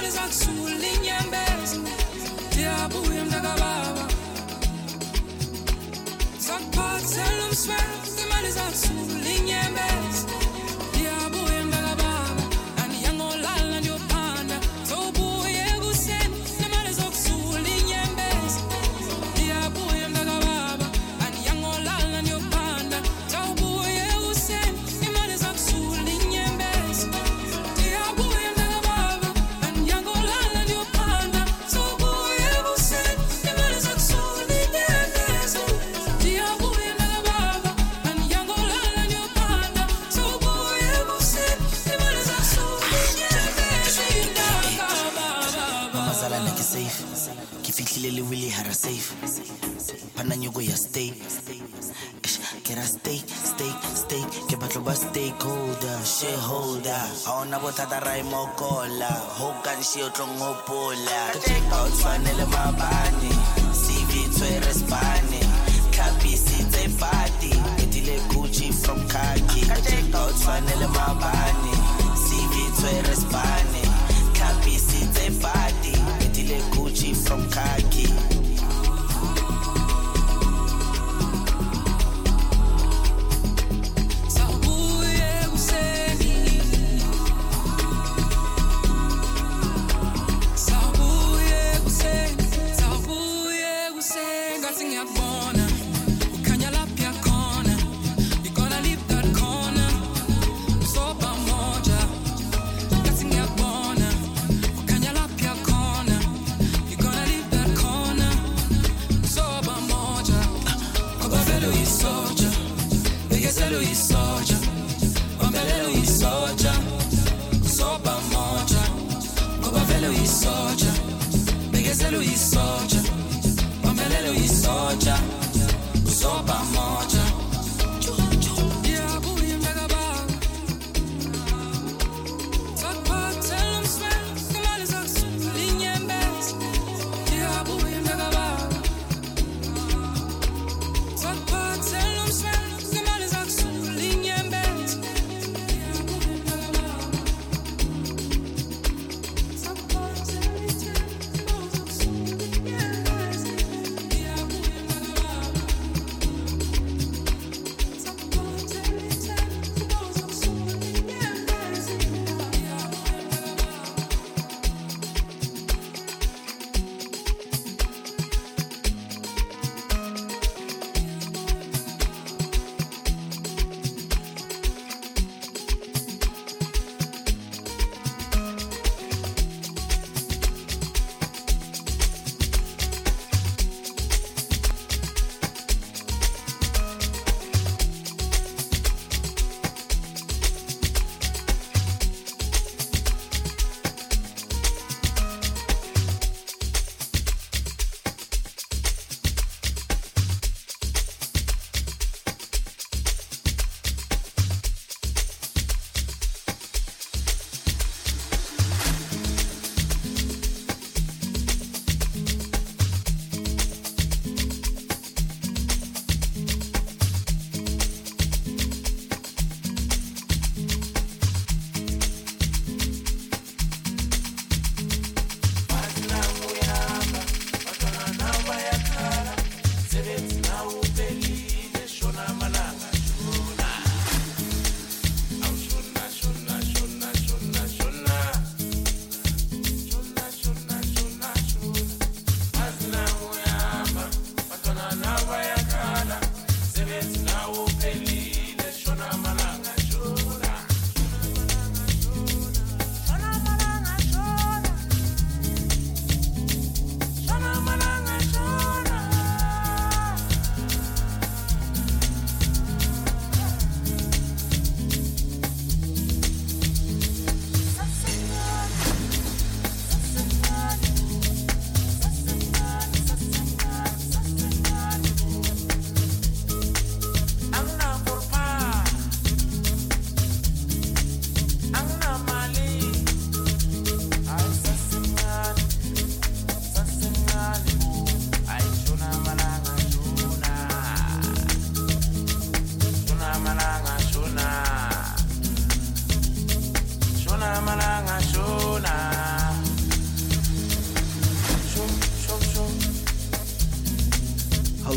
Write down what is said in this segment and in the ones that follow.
Fanele mabani, CV twe respani, kapisi te party, etile Gucci from khaki. Fanele mabani, CV twe respani, kapisi te party, etile Gucci from khaki.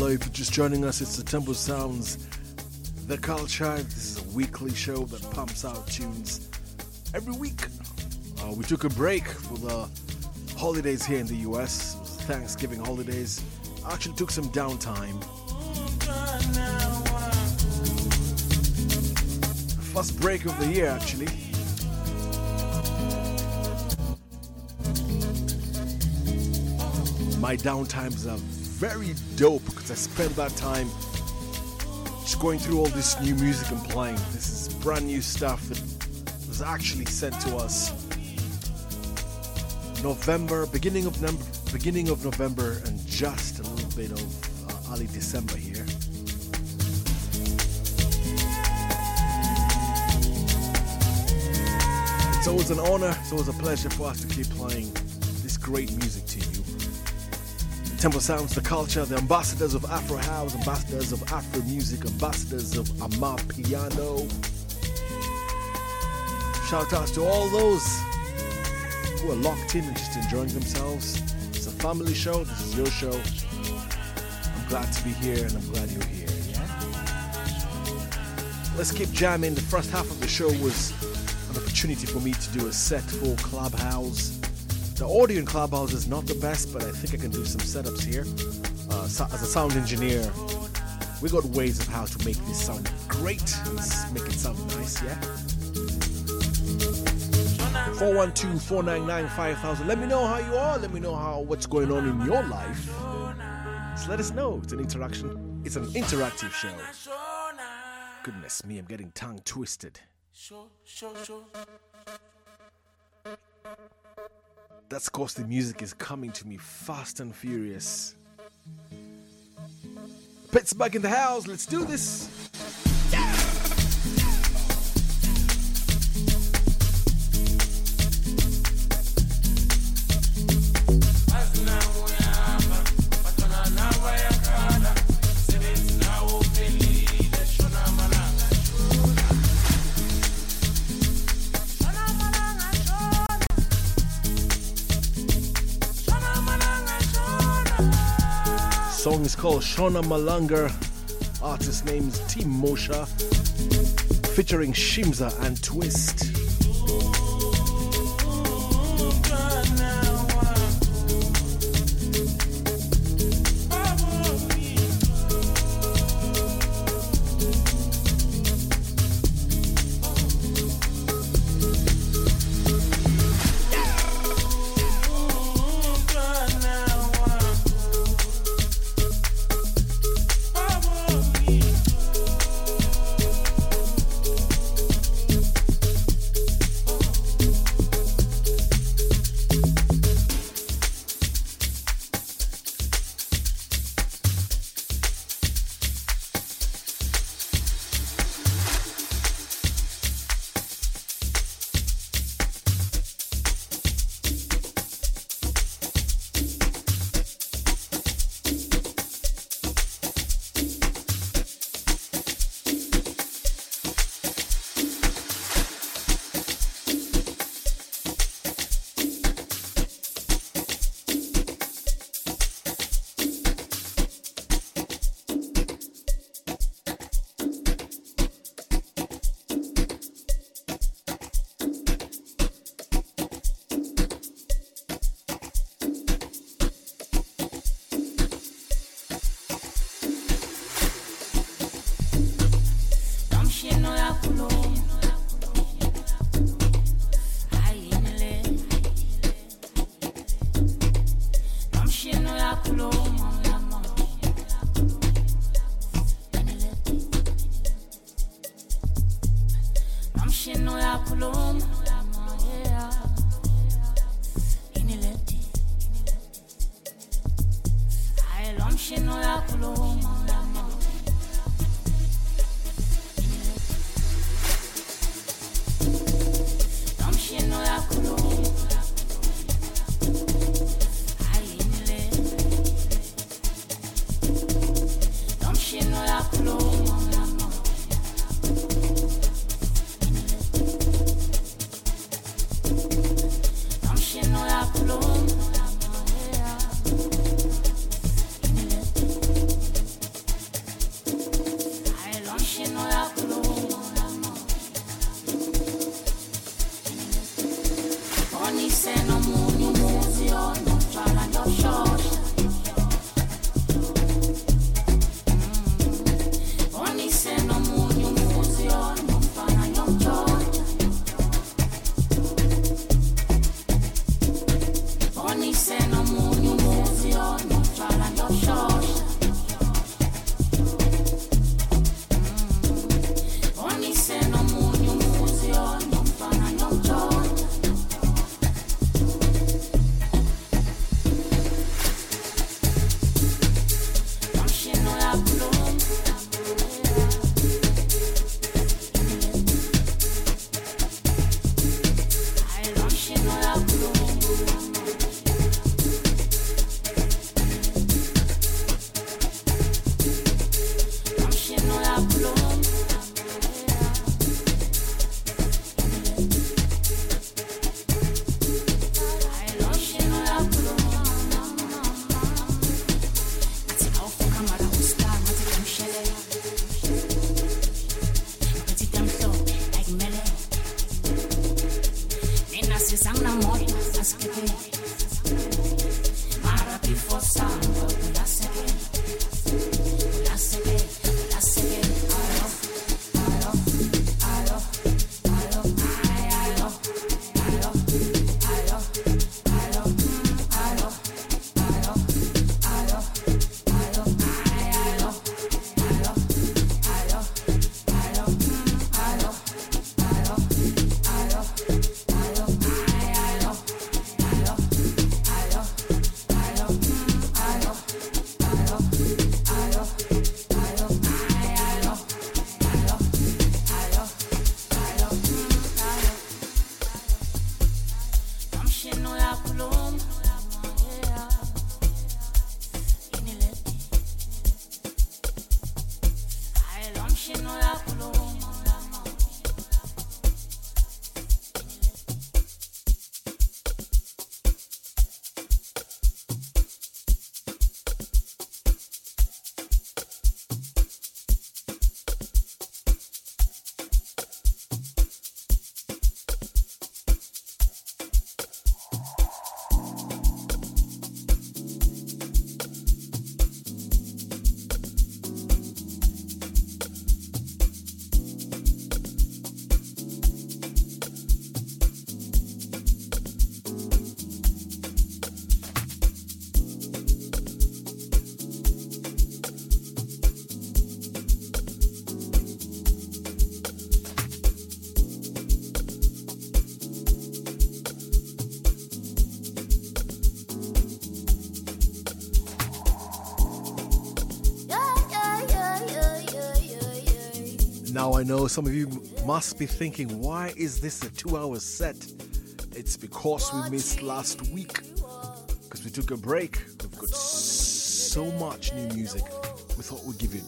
Hello, if you're just joining us, it's the Temple Sounds, The Culture. This is a weekly show that pumps out tunes every week. We took a break for the holidays here in the US. It was Thanksgiving holidays. I actually took some downtime. First break of the year, actually. My downtimes are very dope because I spent that time just going through all this new music and playing. This is brand new stuff that was actually sent to us beginning of November, and just a little bit of early December here. It's always an honor, it's always a pleasure for us to keep playing this great music to you. Temple Sounds, The Culture, the ambassadors of Afro House, ambassadors of Afro Music, ambassadors of Amapiano. Shout outs to all those who are locked in and just enjoying themselves. It's a family show, this is your show. I'm glad to be here and I'm glad you're here, yeah? Let's keep jamming. The first half of the show was an opportunity for me to do a set for Clubhouse. The audio in Clubhouse is not the best, but I think I can do some setups here. As a sound engineer, we got ways of how to make this sound great and make it sound nice, yeah? 412-499-5000. Let me know how you are. Let me know what's going on in your life. Just let us know. It's an interaction. It's an interactive show. Goodness me, I'm getting tongue twisted. That's because the music is coming to me fast and furious. Pittsburgh in the house, let's do this. Song is called Shona Malanga. Artist name is Team Mosha, featuring Shimza and Twist. Now I know some of you must be thinking, why is this a 2-hour set? It's because we missed last week, because we took a break. We've got so much new music. We thought we'd give you a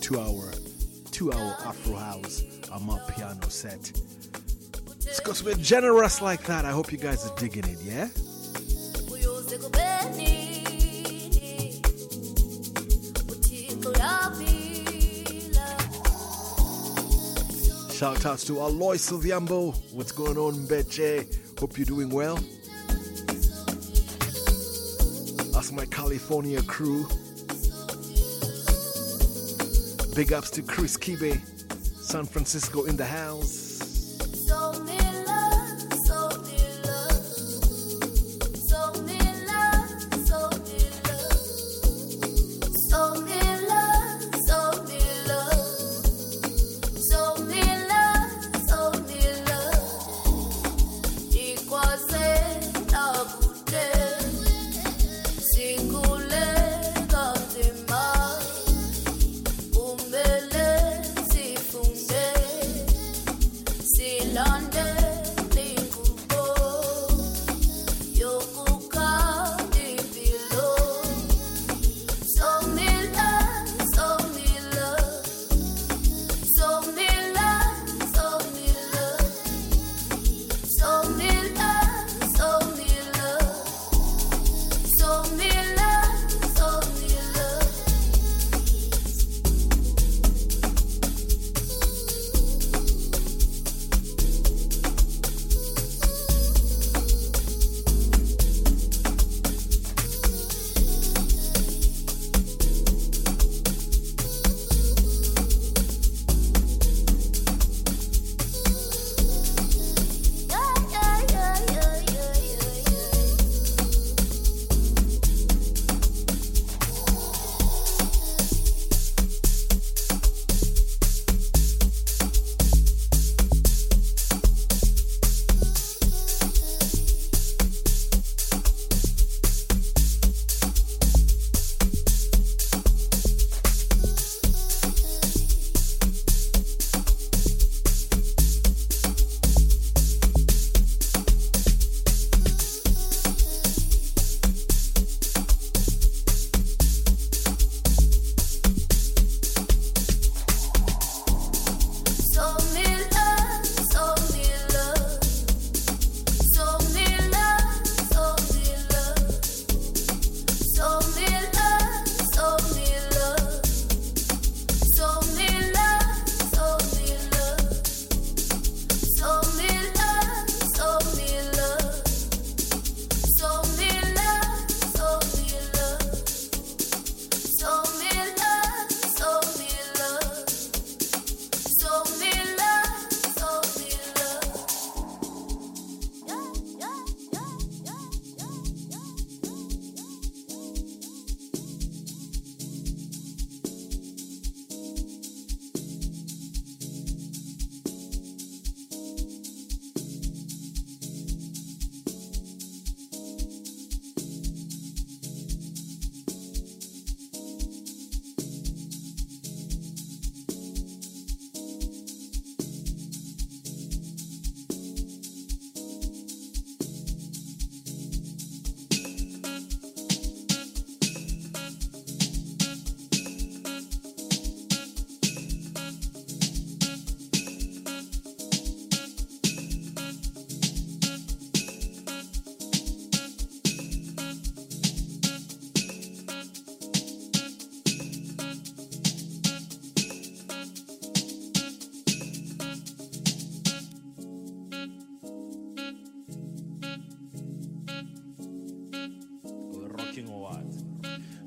2-hour Afro House Amapiano set. It's because we're generous like that. I hope you guys are digging it, yeah? Shout outs to Aloy Silviambo. What's going on, Beche? Hope you're doing well. That's my California crew. Big ups to Chris Kibe, San Francisco in the house.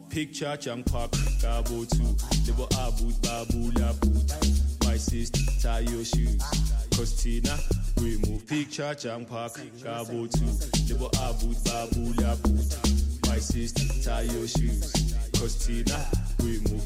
Picture Chang Park, Gabo 2, Libo Abut, Babula Boot. My sister, tie your shoes. Costina, we move. Picture Chang Park, Gabo 2, Libo Abut, Babula Boot. My sister, tie your shoes. Costina, we move.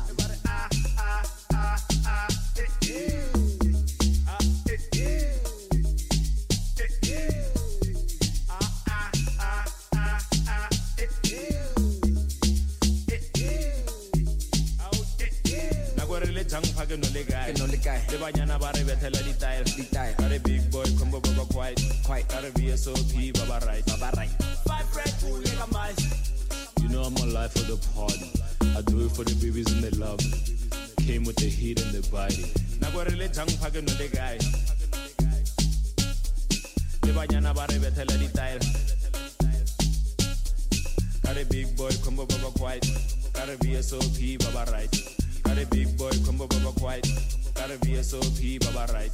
No le guy. The banyana bare betela di tire. Got a big boy, combo baba quiet. Got a VSOP, baba right. 5 red bull, nigga mice. You know I'm alive for the party. I do it for the babies and they love me. Came with the heat and the body. Now go really jang pake no le guy. The banyana bare betela di tire. Got a big boy, combo baba quiet. Got a VSOP, baba right. Got a big boy, combo baba quiet. Got a VSOP, baba right.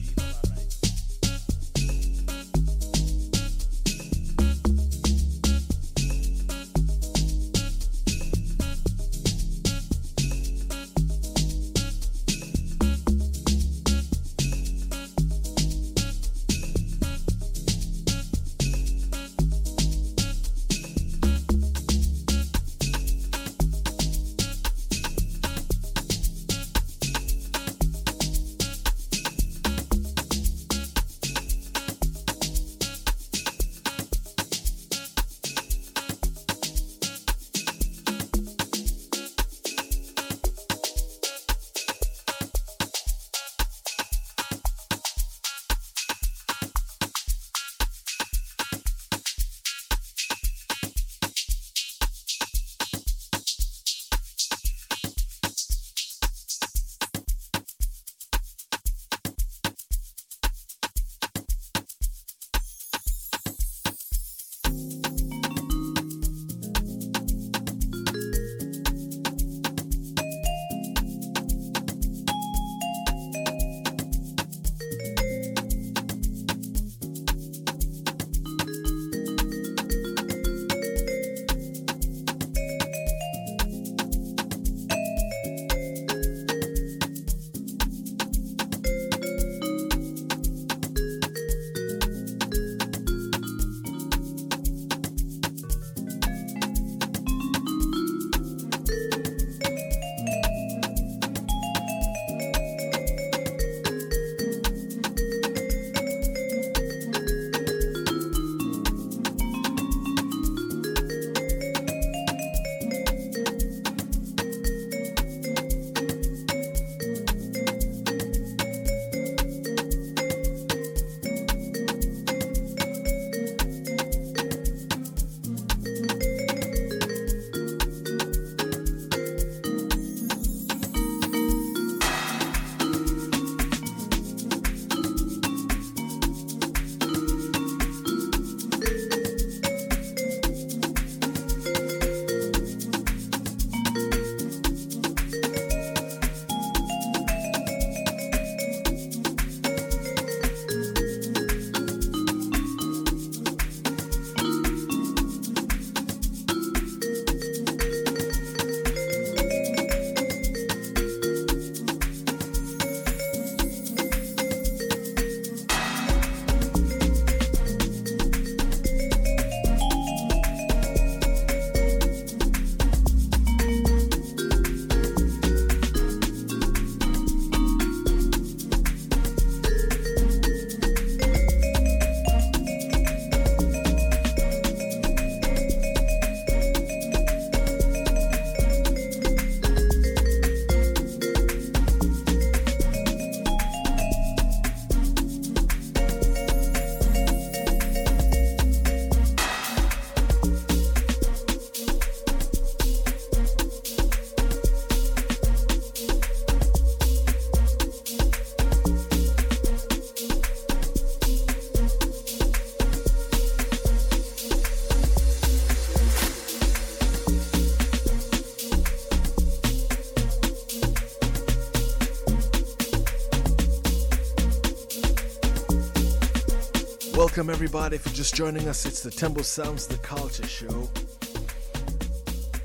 Welcome everybody, if you're just joining us, it's the Tembo Sounds The Culture Show.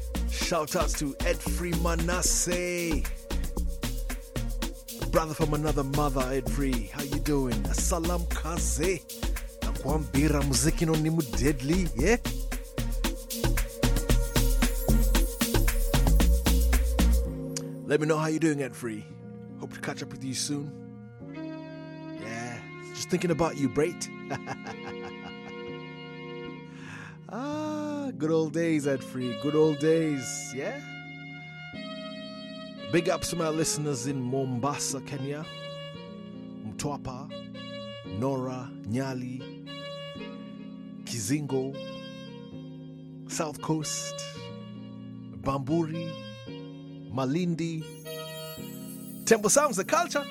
Shout outs to Ed Free Manasseh, brother from another mother. Ed Free, how you doing? Assalam kaze. Nakwambira muziki no nimu deadly, yeah? Let me know how you're doing, Ed Free. Hope to catch up with you soon. Yeah, just thinking about you, Brait. Good old days, Ed Free. Good old days, yeah? Big ups to my listeners in Mombasa, Kenya, Mtwapa, Nora, Nyali, Kizingo, South Coast, Bamburi, Malindi. Temple Sounds, the culture.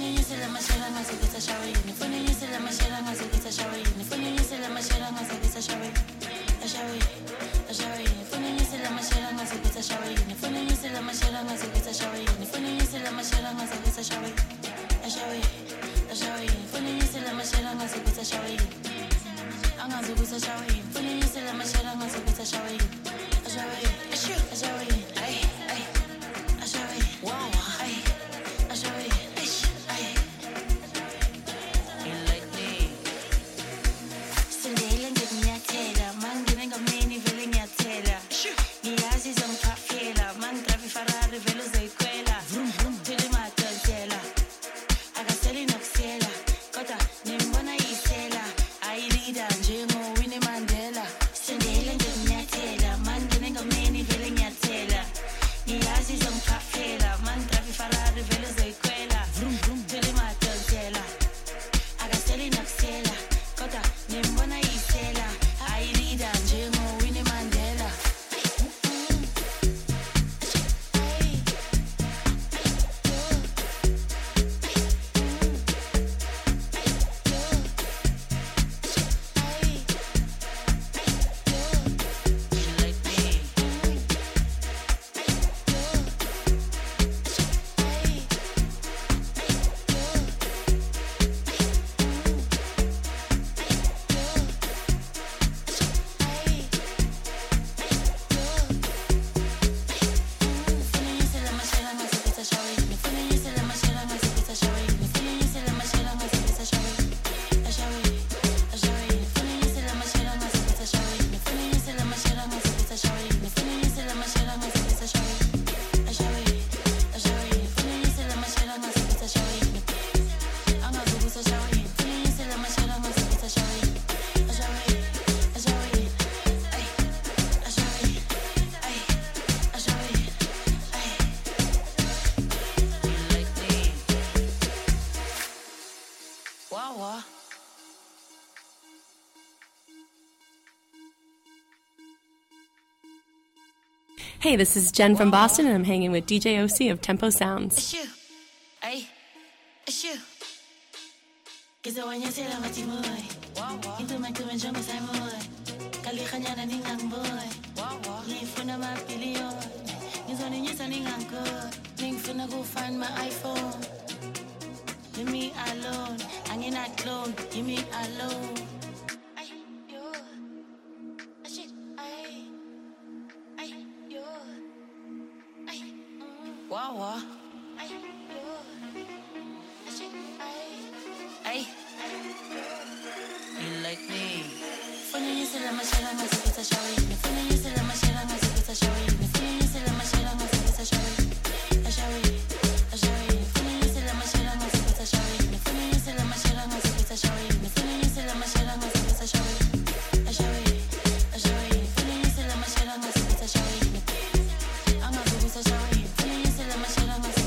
Hey, this is Jen from Boston, and I'm hanging with DJ OC of Tempo Sounds. Leave me alone, I'm not clone, leave me alone. Wow. You like me? Funny you say I'm a shit, I'm a bit of showy. Funny you say I'm a shit, I'm a bit of showy. Funny you say I'm a shit, I'm a bit of showy. A showy. Funny you say I'm a shit, I'm a bit of showy. Funny you say I'm a shit, I'm a bit of showy. Funny you say I'm a shit, I'm a bit of showy. A showy. Funny you say I'm a shit, I'm a bit of showy. I'm a bit of showy. Funny you say I'm a shit, I'm a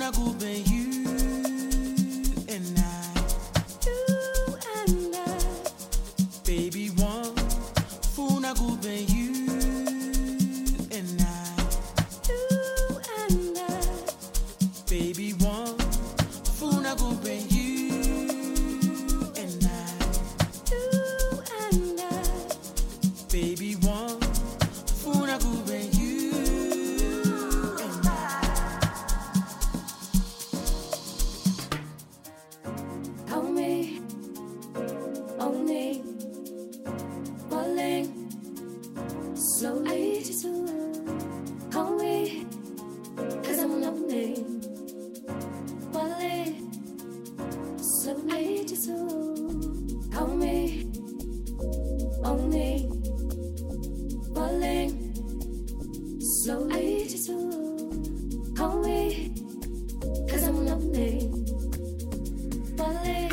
Funa kube you and I. You and I. Baby one. Funa kube you and I. You and I. Baby one. Funa kube you and I. You and I. Baby one. Funa kube you. Slowly to call me, 'cause I'm lonely. Falling, slowly to call me, only falling. Slowly to call me, 'cause I'm lonely. Falling.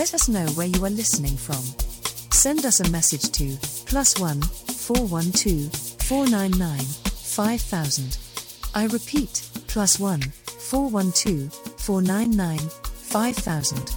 Let us know where you are listening from. Send us a message to +1 412 499 5000. I repeat, +1 412 499 5000.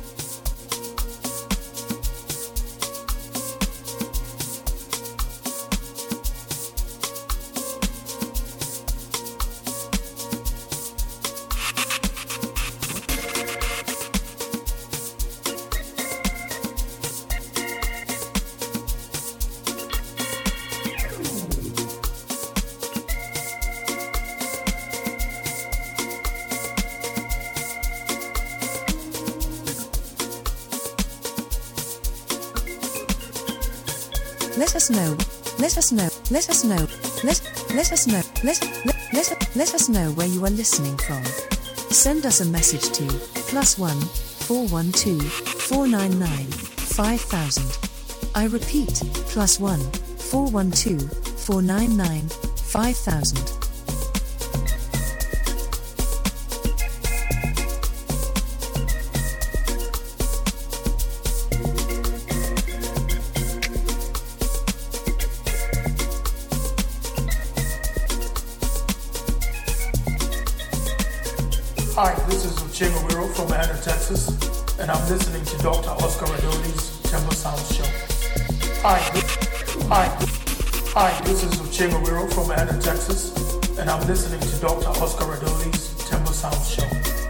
Let us know. Let us know. Let us know. Let us know. Let us know where you are listening from. Send us a message to +1 412 499 5000. I repeat, +1 412 499 5000. Hi, this is Uchenga Wiro from Manhattan, Texas, and I'm listening to Dr. Oscar Radoli's Temple Sounds Show. Hi, this is Uchenga Wiro from Manhattan, Texas, and I'm listening to Dr. Oscar Radoli's Temple Sounds Show.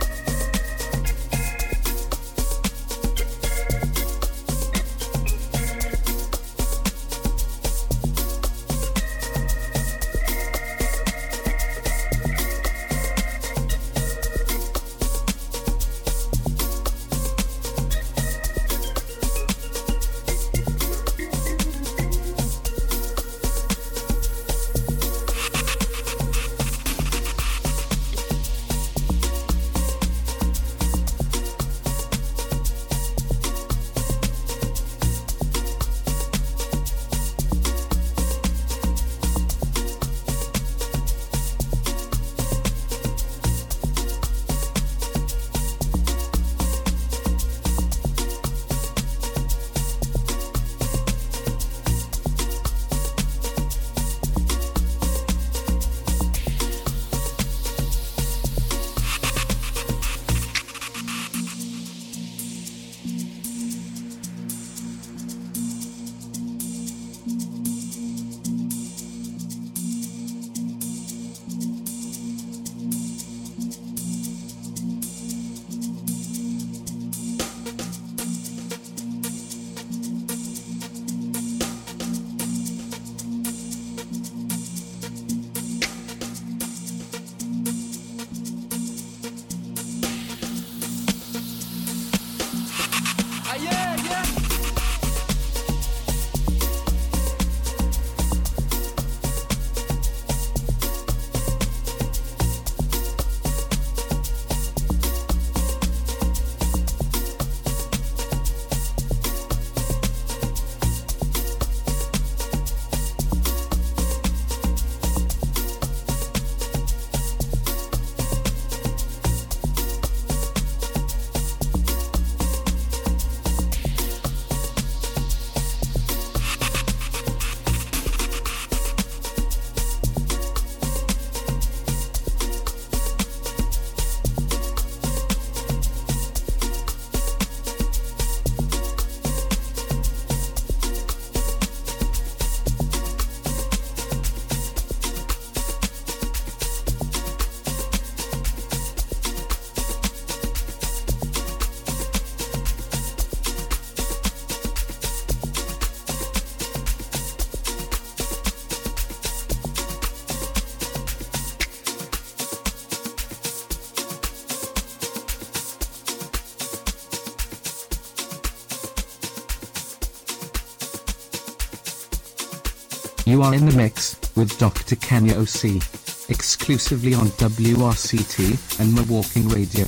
You are in the mix with Dr. Kenya OC, exclusively on WRCT and Milwaukee Radio.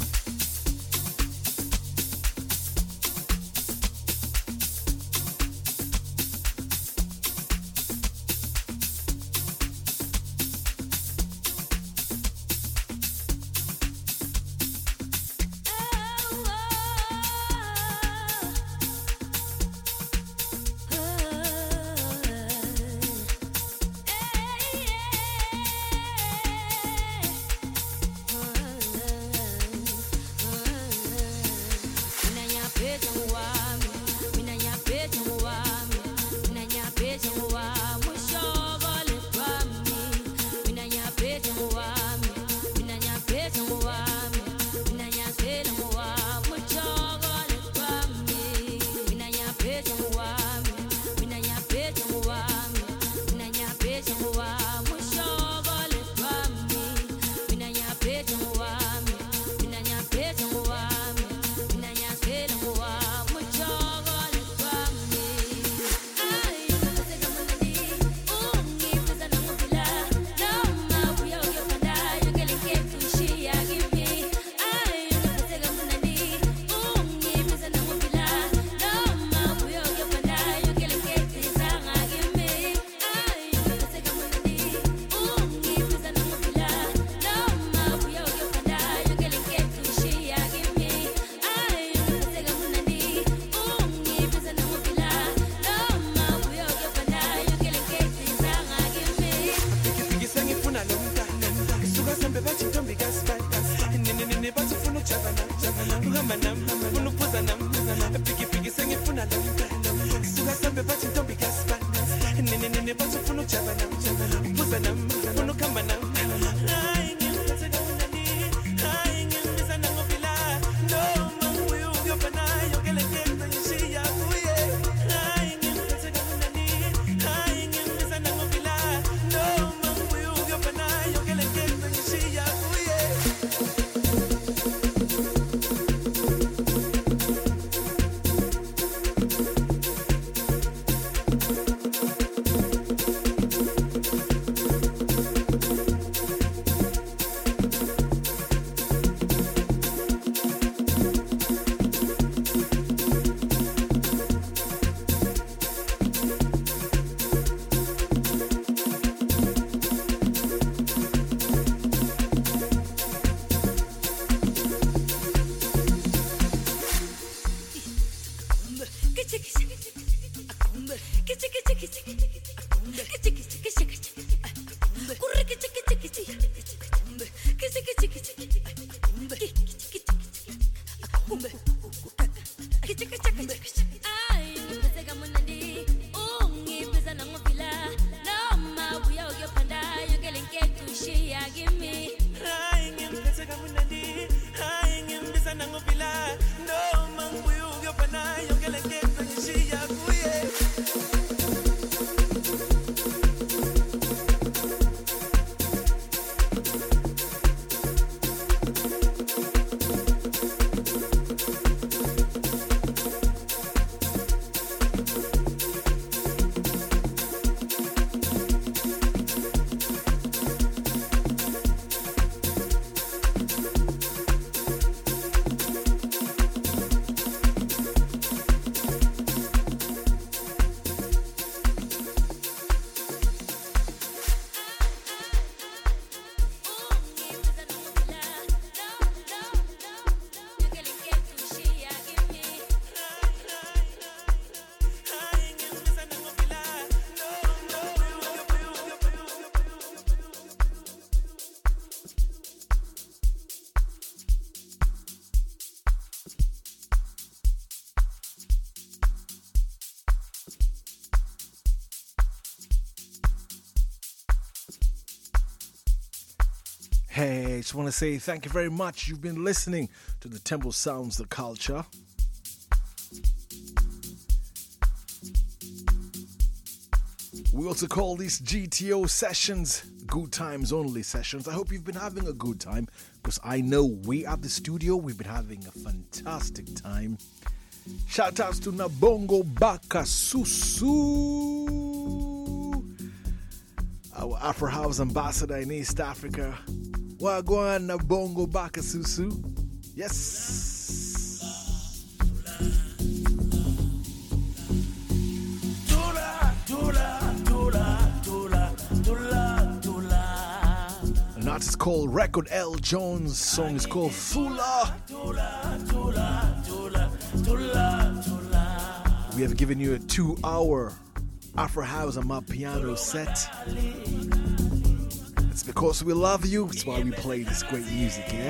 ngathi ufuna ukujaba nami ubuza nami ufuna ukuhamba nami hayi ngiphethe kamnandi hayi ngimbiza nangobila noma ubuya ukuyoba nayo ke le nto ngishiya kuye hayi ngiphethe kamnandi hayi ngimbiza nangobila noma ubuya ukuyoba nayo ke le nto ngishiya kuye. Hey, I just want to say thank you very much. You've been listening to the Temple Sounds, the Culture. We also call these GTO sessions Good Times Only sessions. I hope you've been having a good time, because I know we at the studio, we've been having a fantastic time. Shout outs to Nabongo Baka Susu, our Afro House ambassador in East Africa. Wagwan Nabongo Baka Susu. Yes. An artist called Record L. Jones. Song is called Fula. We have given you a 2-hour Afro House and my piano set. It's because we love you. It's why we play this great music, yeah?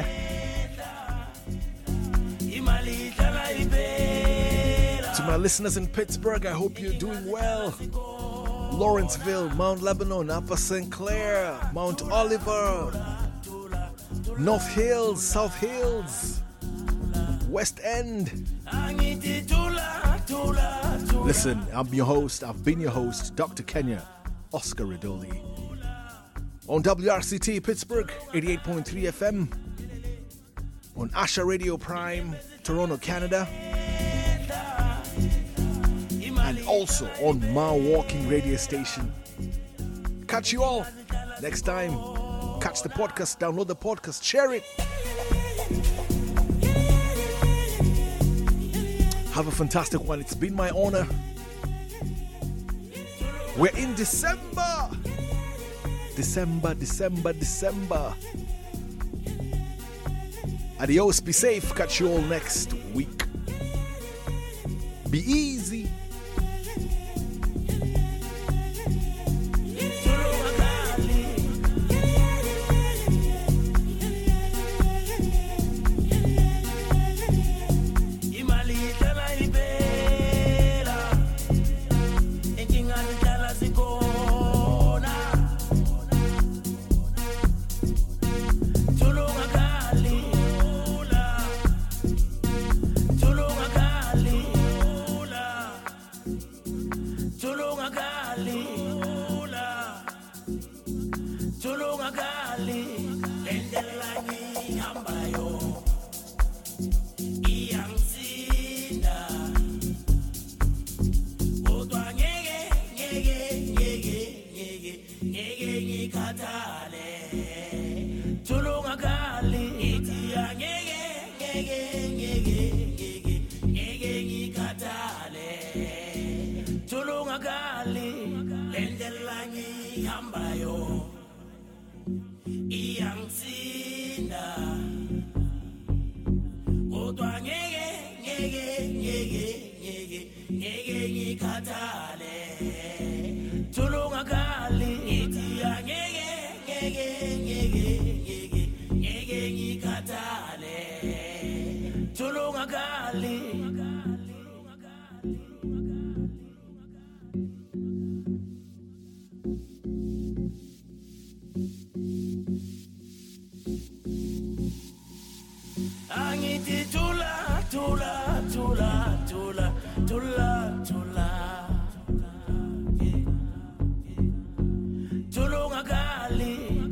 To my listeners in Pittsburgh, I hope you're doing well. Lawrenceville, Mount Lebanon, Upper St. Clair, Mount Oliver, North Hills, South Hills, West End. Listen, I'm your host, I've been your host, Dr. Kenya, Oscar Ridoli. On WRCT Pittsburgh, 88.3 FM. On Asha Radio Prime, Toronto, Canada. And also on my walking radio station. Catch you all next time. Catch the podcast, download the podcast, share it. Have a fantastic one. It's been my honor. We're in December. December. Adios, be safe. Catch you all next week. Be easy. Inkinga lihlala sikho indlela ngihambayo iyangithinda kodwa ngeke ngikhathale tulungakali ithi ngeke ngikhathale tulungakali angithi tula tulungakali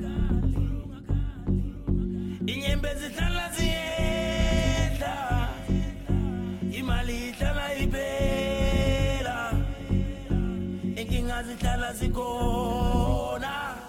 inyembezi hlala ziyehla imali ihlala iphela inkinga zihlala zikhona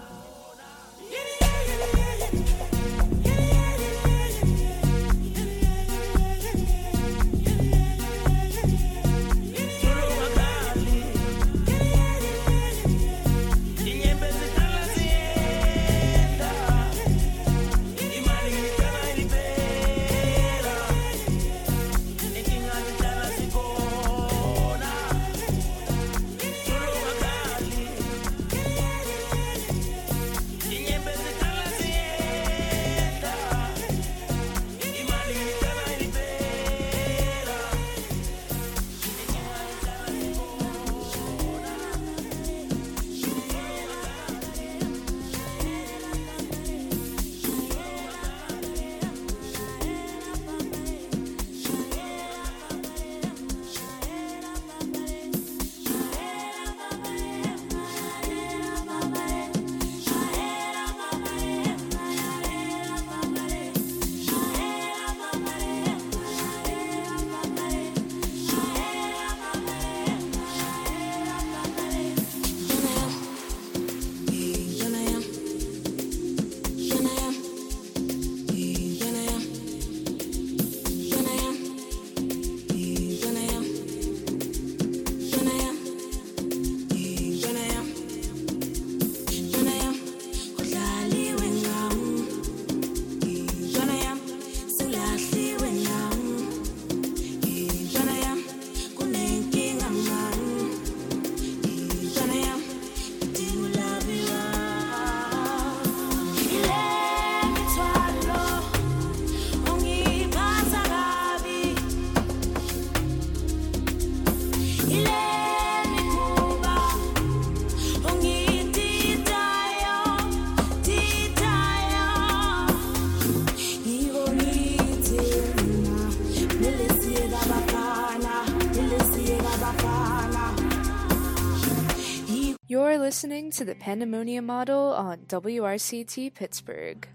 You're listening to the Pandemonium Model on WRCT Pittsburgh.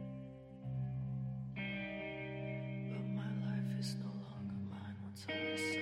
Is no longer mine once I receive.